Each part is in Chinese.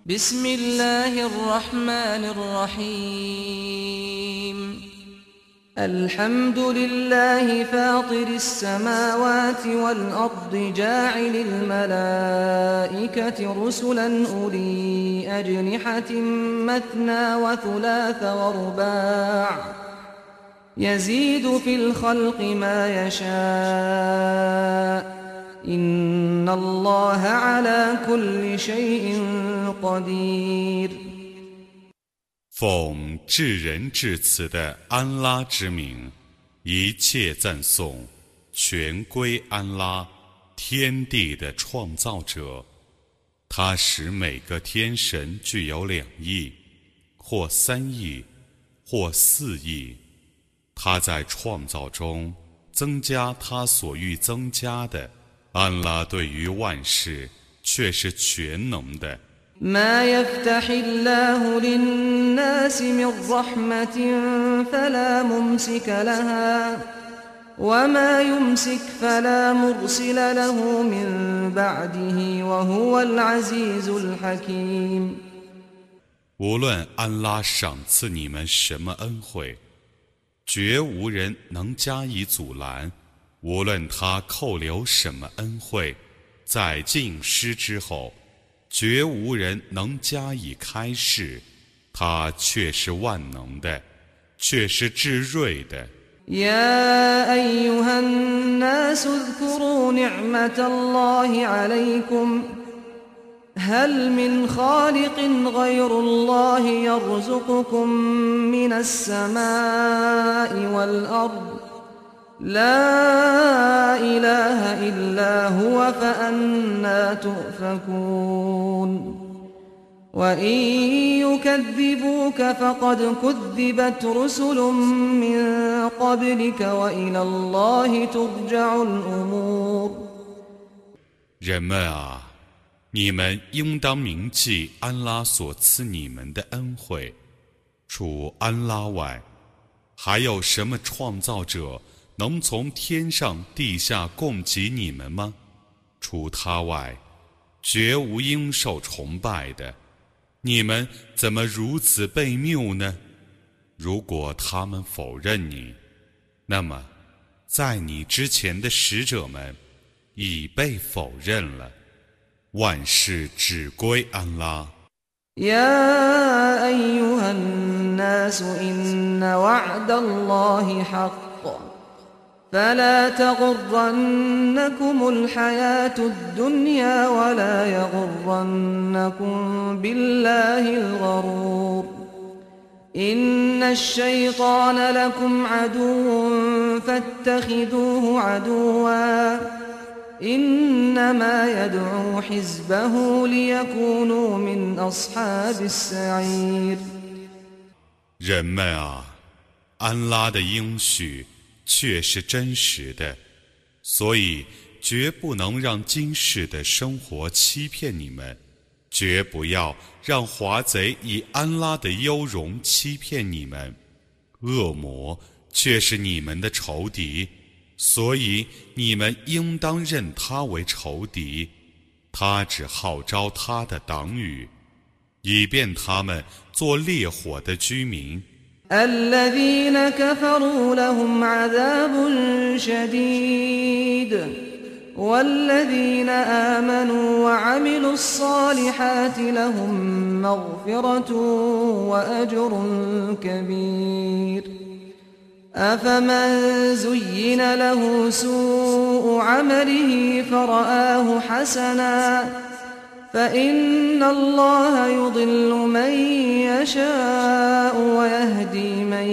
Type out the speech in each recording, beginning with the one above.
بسم الله الرحمن الرحيم الحمد لله فاطر السماوات والأرض جاعل الملائكة رسلا أولي أجنحة مثنى وثلاث ورباع يزيد في الخلق ما يشاء إن الله على كل شيء قدير 奉至仁至慈的安拉之名，一切赞颂全归安拉，天地的创造者。他使每个天神具有2翼，或3翼，或4翼。他在创造中增加他所欲增加的。安拉对于万事却是全能的。 ما يفتح الله للناس من رحمة فلا ممسك لها وما يمسك فلا مرسل له من بعده وهو العزيز الحكيم 无论安拉赏赐你们什么恩惠，绝无人能加以阻拦；无论他扣留什么恩惠，在尽失之后，绝无人能加以开示，他却是万能的，却是至睿的。 يا أيها الناس اذكروا نعمة الله عليكم هل من خالق غير الله يرزقكم من السماء والأرض لا إله إلا هو فأنى تؤفكون وإن يكذبوك فقد كذبت رسل من قبلك وإلى الله ترجع الأمور 人们啊，你们应当铭记安拉所赐你们的恩惠。除安拉外，还有什么创造者能从天上地下供给你们吗？除他外，绝无应受崇拜的。你们怎么如此悖谬呢？如果他们否认你，那么在你之前的使者们已被否认了。万事只归安拉。 يا أيها الناس إن وعد الله حق فلا تغرنكم الحياة الدنيا ولا يغرنكم بالله الغرور إن الشيطان لكم عدو فاتخذوه عدوا إنما يدعو حزبه ليكونوا من أصحاب السعير 人们啊，安拉的应许却是真实的，所以绝不能让今世的生活欺骗你们，绝不要让华贼以安拉的优容欺骗你们。恶魔却是你们的仇敌，所以你们应当认他为仇敌。他只号召他的党羽，以便他们做烈火的居民。 الذين كفروا لهم عذاب شديد والذين آمنوا وعملوا الصالحات لهم مغفرة وأجر كبير أفمن زين له سوء عمله فرآه حسنا فإن الله يضل من يشاء ويهدي من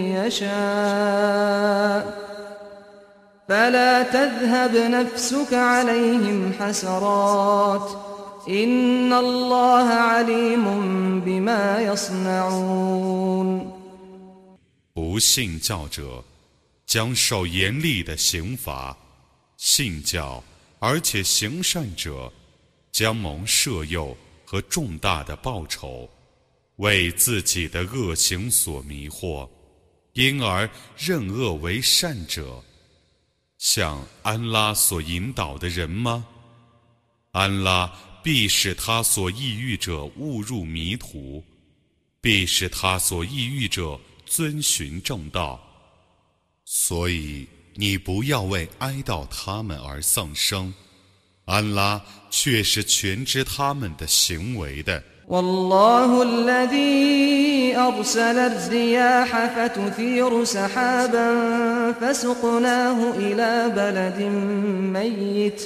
يشاء فلا تذهب نفسك عليهم حسرات إن الله عليم بما يصنعون 不信教者将受严厉的刑罚，信教而且行善者将蒙赦宥和重大的报酬。为自己的恶行所迷惑，因而认恶为善者，像安拉所引导的人吗？安拉必使他所抑郁者误入迷途，必使他所抑郁者遵循正道。所以你不要为哀悼他们而丧生，安拉却是全知他们的行为的。 والله الذي أرسل الرياح فتثير سحابا فسقناه إلى بلد ميت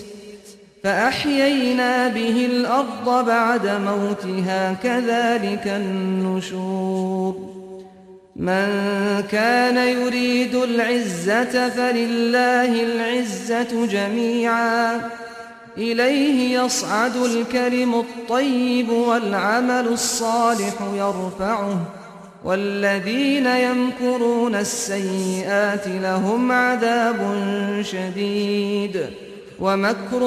فأحيينا به الأرض بعد موتها كذلك النشور من كان يريد العزة فلله العزة جميعا إليه يصعد الكلم الطيب والعمل الصالح يرفعه والذين يمكرون السيئات لهم عذاب شديد ومكر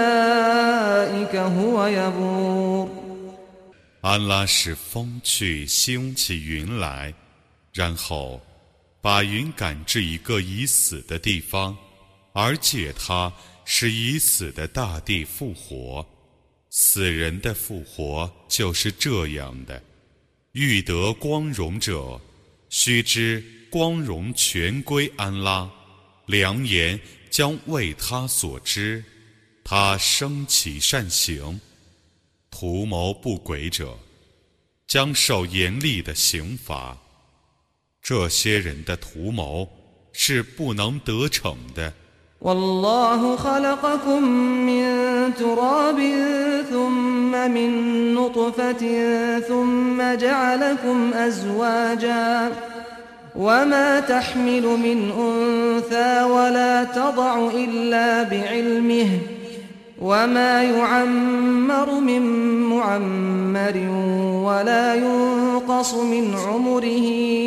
أولئك هو يبور。 安拉使风去兴起云来，然后把云赶至一个已死的地方，而借它使已死的大地复活。死人的复活就是这样的。欲得光荣者，须知光荣全归安拉，良言将为他所知，他升起善行。图谋不轨者将受严厉的刑罚。这些人的图谋是不能得逞的。 والله خلقكم من تراب ثم من نطفة ثم جعلكم أزواجا وما تحمل من أنثى ولا تضع إلا بعلمه وما يعمر من معمر ولا ينقص من عمره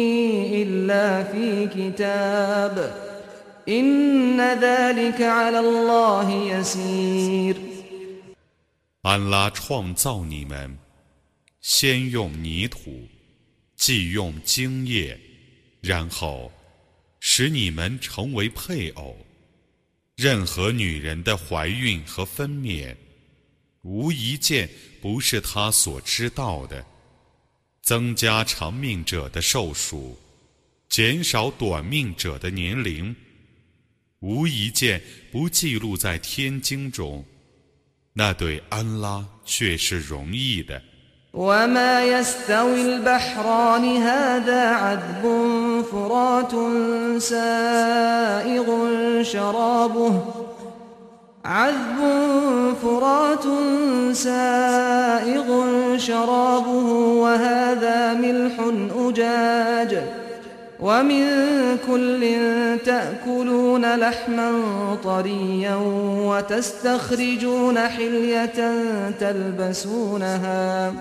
إلا في كتاب إن ذلك على الله يسير。 安拉创造你们，先用泥土，继用精液，然后使你们成为配偶。任何女人的怀孕和分娩，无一件不是他所知道的。增加长命者的寿数，减少短命者的年龄，无一件不记录在天经中，那对安拉却是容易的。 وما يستوي البحران هذا عذب فرات سائغ شرابه وهذا ملح أجاج ومن كل تأكلون لحما طريا وتستخرجون حلية تلبسونها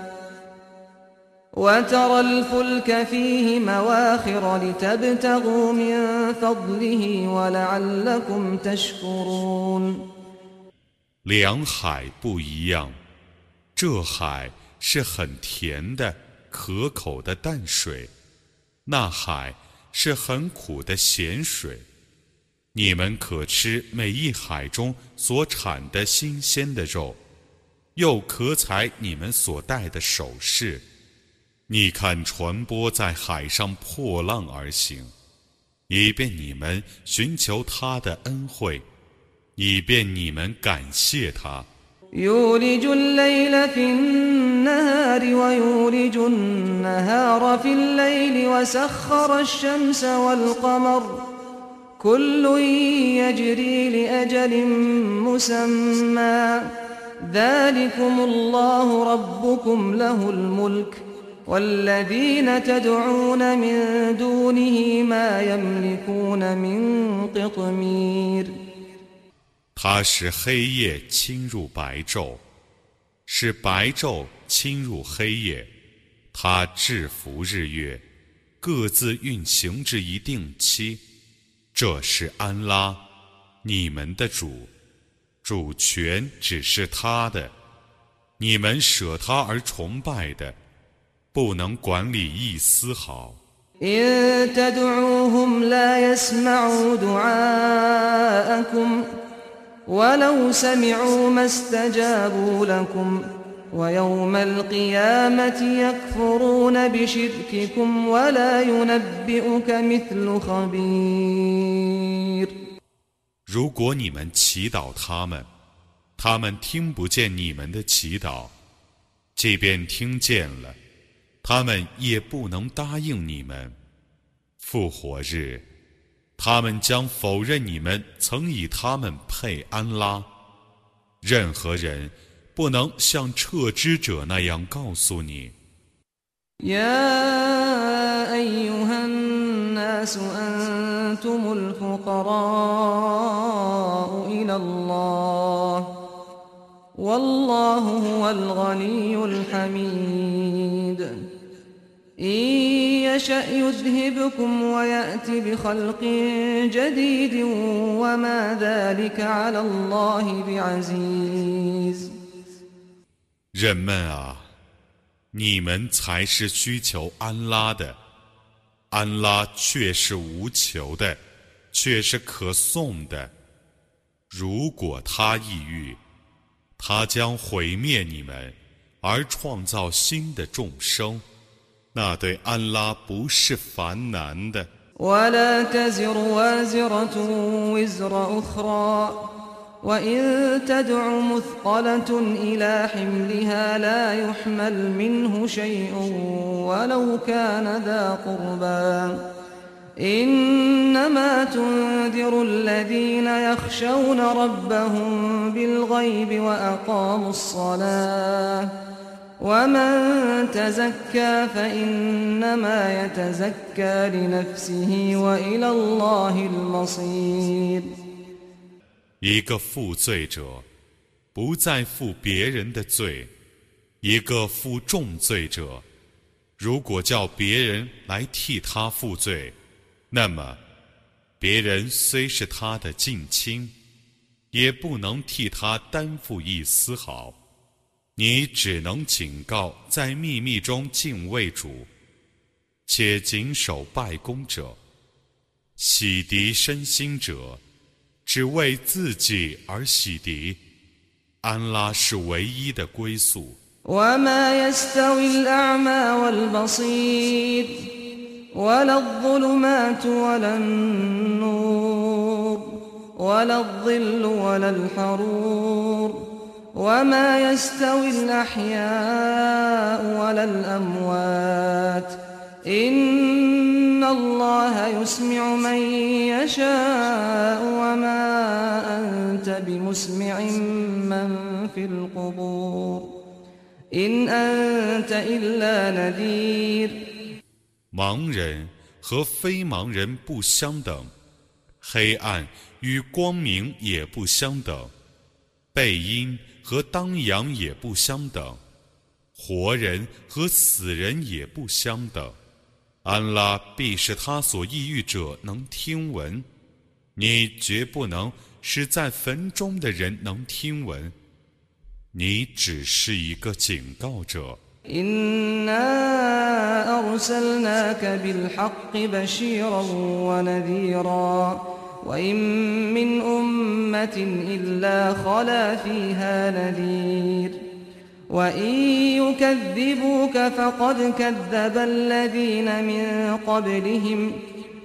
وترى الفلك فيه مواخر لتبتغوا من فضله ولعلكم تشكرون。 两海不一样，这海是很甜的可口的淡水，那海是很苦的咸水。你们可吃每一海中所产的新鲜的肉，又可采你们所戴的首饰。你看船舶在海上破浪而行，以便你们寻求他的恩惠，以便你们感谢他。 يولج الليل في النهار ويولج النهار في الليل وسخر الشمس والقمر كل يجري لأجل مسمى ذلكم الله ربكم له الملك والذين تدعون من دونه ما يملكون من قطمير。 他使黑夜侵入白昼，使白昼侵入黑夜。他制服日月，各自运行至一定期。这是安拉，你们的主，主权只是他的。你们舍他而崇拜的，不能管理一丝毫。 إن تدعوهم لا يسمعوا دعاءكم ولو سمعوا ما استجابوا لكم ويوم القيامة يكفرون بشرككم ولا ينبئك مثل خبير。 如果你们祈祷他们，他们听不见你们的祈祷，即便听见了，他们也不能答应你们。复活日，他们将否认你们曾以他们配安拉。任何人不能像撤之者那样告诉你。 يا أيها الناس أنتم الفقراء إلى الله والله هو الغني الحميد إن يشأ يذهبكم ويأت بخلق جديد وما ذلك على الله بعزيز。 人们啊，你们才是需求安拉的，安拉却是无求的，却是可颂的。如果他意欲，他将毁灭你们，而创造新的众生，那对安拉不是烦难的。 ولا تزر وازرة وزر أخرى وإن تدع مثقلة إلى حملها لا يحمل منه شيء ولو كان ذا قربى إنما تنذر الذين يخشون ربهم بالغيب وأقاموا الصلاة ومن تزكى فإنما يتزكى لنفسه وإلى الله المصير。 一个负罪者不再负别人的罪，一个负重罪者，如果叫别人来替他负罪，那么别人虽是他的近亲，也不能替他担负一丝毫。你只能警告在秘密中敬畏主，且谨守拜功者，洗涤身心者，只为自己而洗涤。安拉是唯一的归宿。 وما يستوي الأعمى والبصير ولا الظلمات ولا النور ولا الظل ولا الحرور وما يستوي الأحياء ولا الأموات إن الله يسمع من يشاء وما أنت بمسمع من في القبور إن أنت إلا نذير。 盲人和非盲人不相等，黑暗与光明也不相等，背阴和当阳也不相等，活人和死人也不相等。安拉必是他所意欲者能听闻，你绝不能使在坟中的人能听闻，你只是一个警告者。 إنا أرسلناك بالحق بشيرا ونذيرا وإن من أمة إلا خلا فيها نذير وإن يكذبوك فقد كذب الذين من قبلهم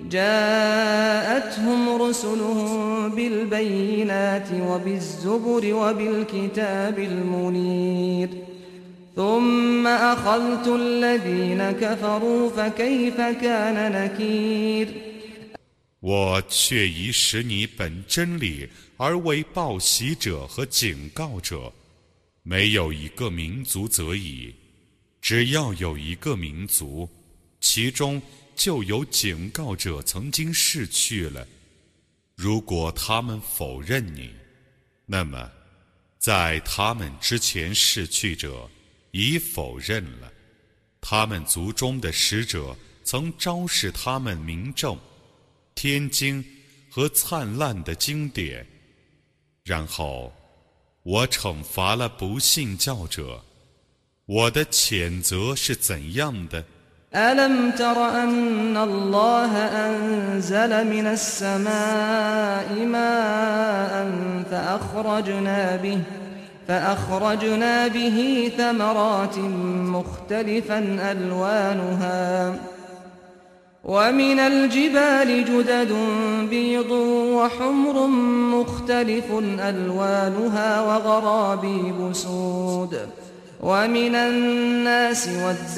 جاءتهم رسلهم بالبينات وبالزبر وبالكتاب المنير ثم أخذت الذين كفروا فكيف كان نكير。 我却已使你本真理而为报喜者和警告者，没有一个民族则已，只要有一个民族，其中就有警告者曾经逝去了。如果他们否认你，那么在他们之前逝去者已否认了，他们族中的使者曾昭示他们明证、天经和灿烂的经典，然后我惩罚了不信教者。我的谴责是怎样的 ألم تر أن الله أنزل من السماء ماء فأخرجنا به ثمرات مختلفا ألوانها ومن الجبال جدد بيض وحمر مختلف ألوانها وغرابيب سود ومن الناس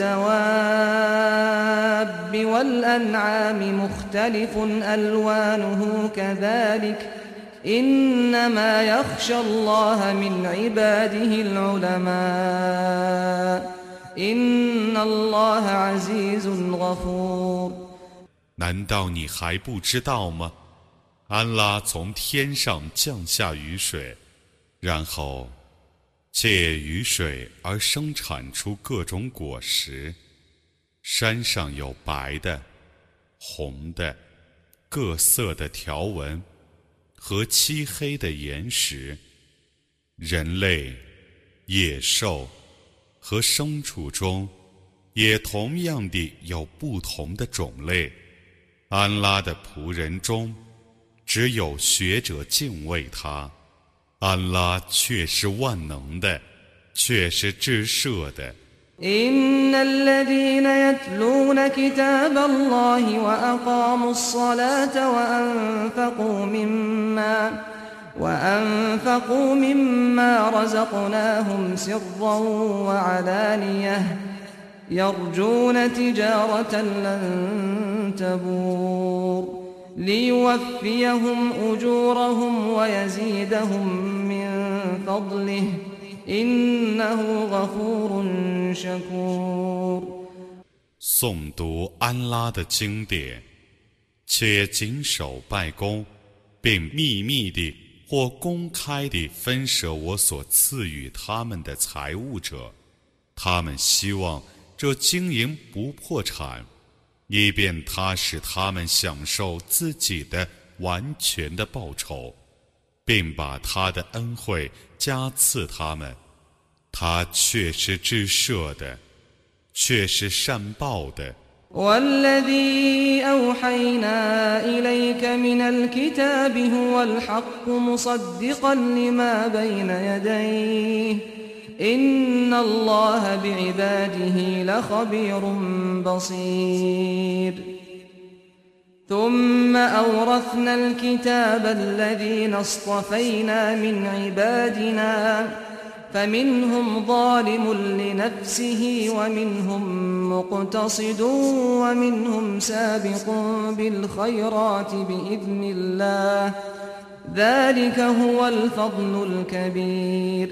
والدواب والأنعام مختلف ألوانه كذلك إنما يخشى الله من عباده العلماء إن الله عزيز غفور 难道你还不知道吗？安拉从天上降下雨水，然后借雨水而生产出各种果实。山上有白的、红的、各色的条纹和漆黑的岩石。人类、野兽和牲畜中也同样地有不同的种类。安拉的仆人中只有学者敬畏他，安拉却是万能的，却是至赦的。 إن الذين يتلون كتاب الله وأقاموا الصلاة وأنفقوا مما رزقناهم سرا وعلانية يرجون تجارة لن تبور ليوفيهم أجورهم ويزيدهم من فضله إنه غفور شكور 诵读安拉的经典，且谨守拜功，并秘密地或公开地分舍我所赐予他们的财物者，他们希望这经营不破产，以便他使他们享受自己的完全的报酬，并把他的恩惠加赐他们。他却是至赦的，却是善报的。 والذي أوحينا إليك من الكتاب هو الحق مصدقا لما بين يديه إن الله بعباده لخبير بصير ثم أورثنا الكتاب الذين اصطفينا من عبادنا فمنهم ظالم لنفسه ومنهم مقتصد ومنهم سابق بالخيرات بإذن الله ذلك هو الفضل الكبير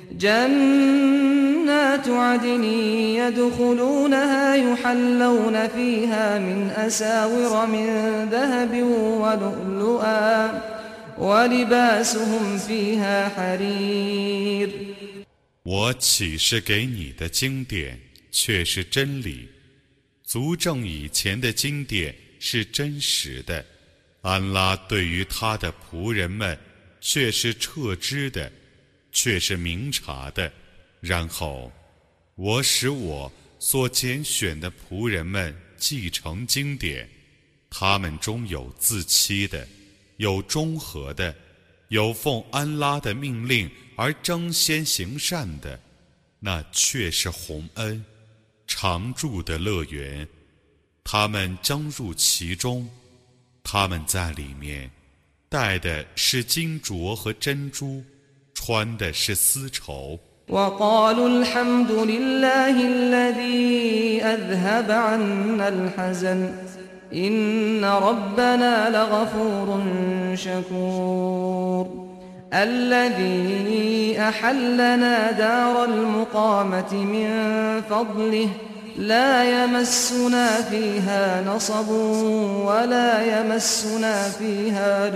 جنات عدن يدخلونها يحلون فيها من أساور من ذهب ولؤلؤا ولباسهم فيها حرير 我启示给你的经典却是真理，足证以前的经典是真实的。安拉对于他的仆人们却是彻知的，却是明察的。然后我使我所拣选的仆人们继承经典，他们中有自欺的，有中和的，有奉安拉的命令而争先行善的，那却是洪恩，常住的乐园。他们将入其中，他们在里面戴的是金镯和珍珠，穿的是丝绸。 وقالوا الحمد لله الذي أذهب عنا الحزن إن ربنا لغفور شكور الذي أحلنا دار المقامة من فضله لا يمسنا فيها نصب ولا يمسنا فيها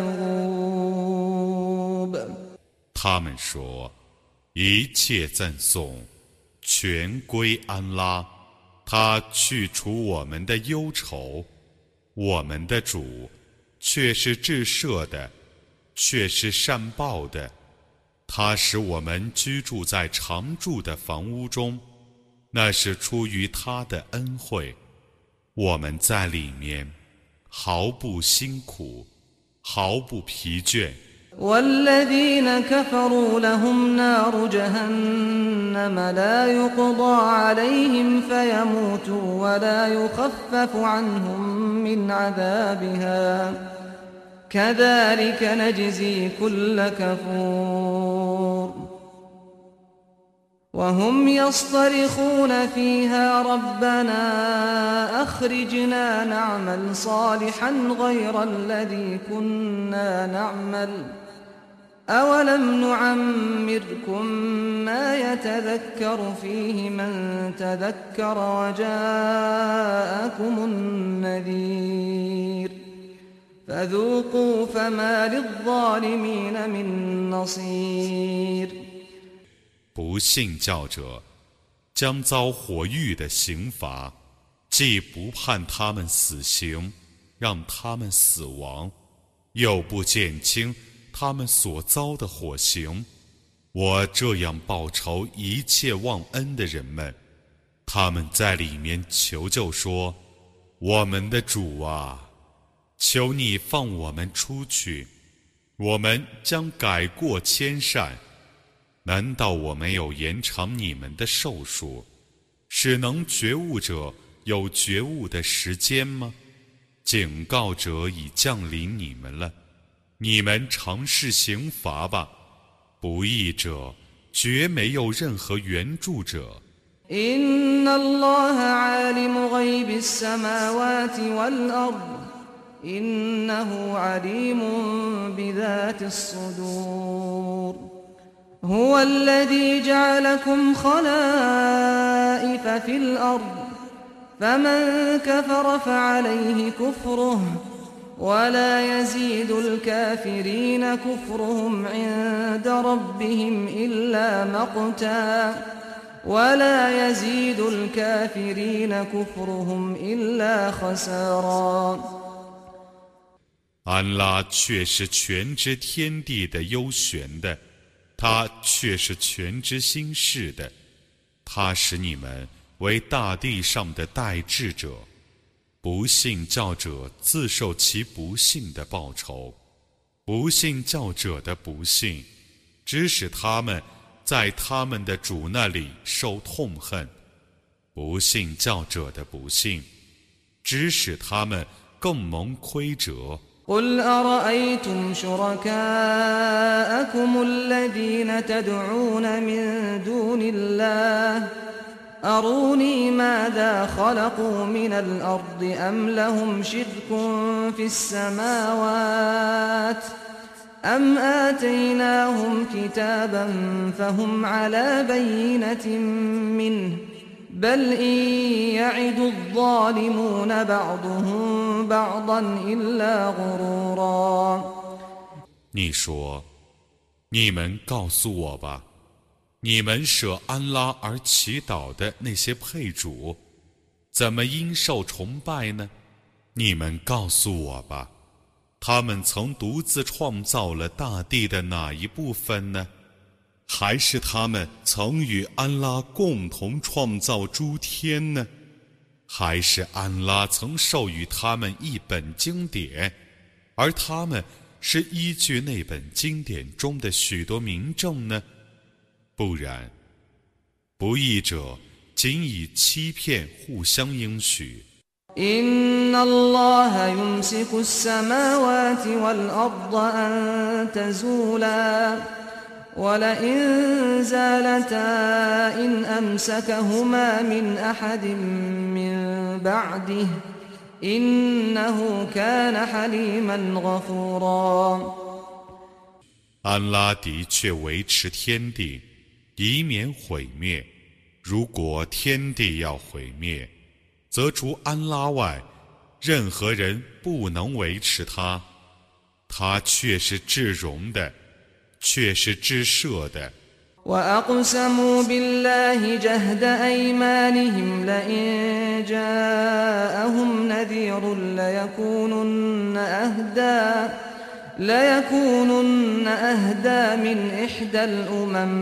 لغوب 他们说，一切赞颂全归安拉，他去除我们的忧愁。我们的主却是至赦的，却是善报的。他使我们居住在常住的房屋中，那是出于他的恩惠。我们在里面毫不辛苦，毫不疲倦。 والذين كفروا لهم نار جهنم لا يقضى عليهم فيموتوا ولا يخفف عنهم من عذابها كذلك نجزي كل كفور وهم يصطرخون فيها ربنا أخرجنا نعمل صالحا غير الذي كنا نعمل أولم نعمركم ما يتذكر فيه من تذكر وجاءكم النذير فذوقوا فما للظالمين من نصير 不信教者将遭火狱的刑罚，既不判他们死刑，让他们死亡，又不减轻他们所遭的火刑。我这样报酬一切忘恩的人们。他们在里面求救说：我们的主啊，求你放我们出去，我们将改过迁善。难道我没有延长你们的寿数，使能觉悟者有觉悟的时间吗？警告者已降临你们了，你们尝试刑罚吧。不义者绝没有任何援助者。 إن الله عالم غيب السماوات والأرض إنه عليم بذات الصدور هو الذي جعلكم خلائف في الأرض فمن كفر فعليه كفره ولا يزيد الكافرين كفرهم عند ربهم إلا مقتا ولا يزيد الكافرين كفرهم إلا خسارا 安拉却是全知天地的幽玄的，他却是全知心事的，他使你们为大地上的代治者。不信教者自受其不信的报酬，不信教者的不信，只使他们在他们的主那里受痛恨。不信教者的不信，只使他们更蒙亏折。 قل أرأيتم شركاءكم الذين تدعون من دون الله أروني ماذا خلقوا من الأرض أم لهم شرك في السماوات أم آتيناهم كتابا فهم على بينة منه بل إن يعد الظالمون بعضهم بعضا إلا غرورا 你说，你们告诉我吧，你们舍安拉而祈祷的那些配主，怎么因受崇拜呢？你们告诉我吧，他们曾独自创造了大地的哪一部分呢？还是他们曾与安拉共同创造诸天呢？还是安拉曾授予他们一本经典，而他们是依据那本经典中的许多明证呢？不然，不义者仅以欺骗互相应许。 إن الله يمسك السماوات والأرض أن تزولا ولئن زالتا إن أمسكهما من أحد من بعده إنه كان حليما غفورا 安拉的确维持天地，以免毁灭。如果天地要毁灭，则除安拉外，任何人不能维持它。他却是至容的，却是至赦的。 وأقسموا بالله جهد أيمانهم لئن جاءهم نذير ليكونن أهدى من إحدى الأمم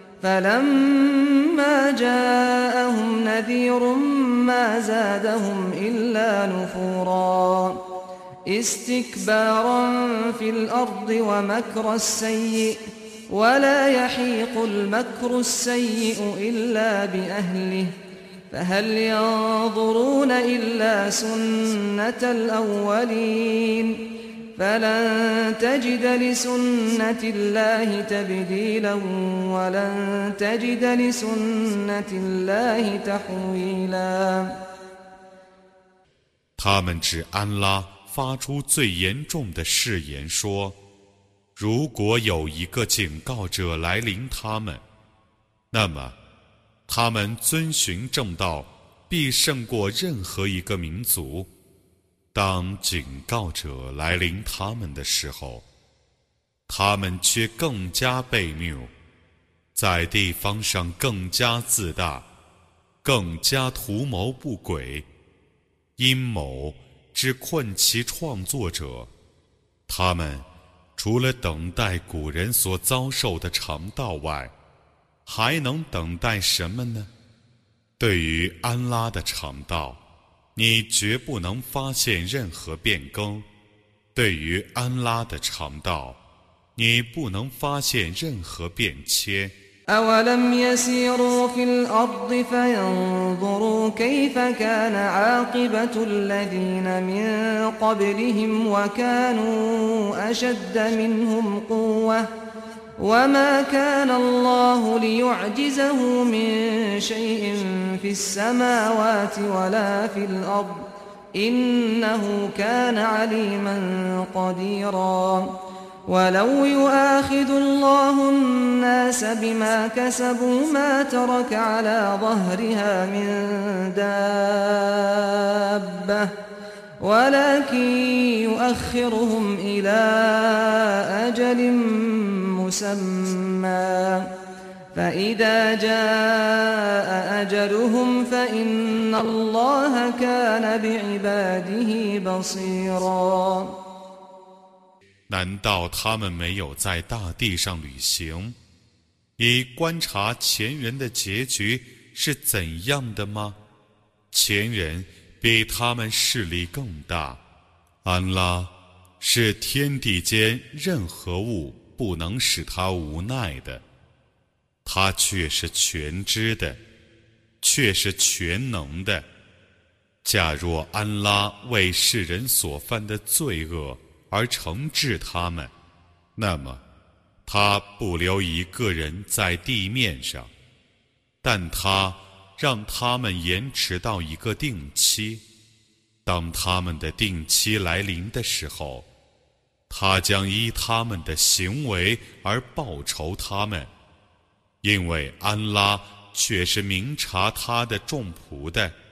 فلما جاءهم نذير ما زادهم إلا نفورا استكبارا في الأرض ومكر السيء ولا يحيق المكر السيء إلا بأهله فهل ينظرون إلا سنة الأولين فلن تجد لسنة الله تبديلا ولن تجد لسنة الله تحويلا 他们指安拉发出最严重的誓言说，如果有一个警告者来临他们，那么他们遵循正道必胜过任何一个民族。当警告者来临他们的时候，他们却更加悖谬，在地方上更加自大，更加图谋不轨，阴谋只困其创作者。他们除了等待古人所遭受的肠道外，还能等待什么呢？对于安拉的肠道，你绝不能发现任何变更；对于安拉的肠道，你不能发现任何变迁。 أولم يسيروا في الأرض فينظروا كيف كان عاقبة الذين من قبلهم وكانوا أشد منهم قوة وما كان الله ليعجزه من شيء في السماوات ولا في الأرض إنه كان عليما قديرا ولو يؤاخذ الله الناس بما كسبوا ما ترك على ظهرها من دابة ولكن يؤخرهم إلى أجل مسمى فإذا جاء أجلهم فإن الله كان بعباده بصيرا 难道他们没有在大地上旅行，以观察前人的结局是怎样的吗？前人比他们势力更大，安拉是天地间任何物不能使他无奈的，他却是全知的，却是全能的。假若安拉为世人所犯的罪恶而惩治他们，那么他不留一个人在地面上，但他让他们延迟到一个定期。当他们的定期来临的时候，他将依他们的行为而报酬他们，因为安拉却是明察他的众仆的。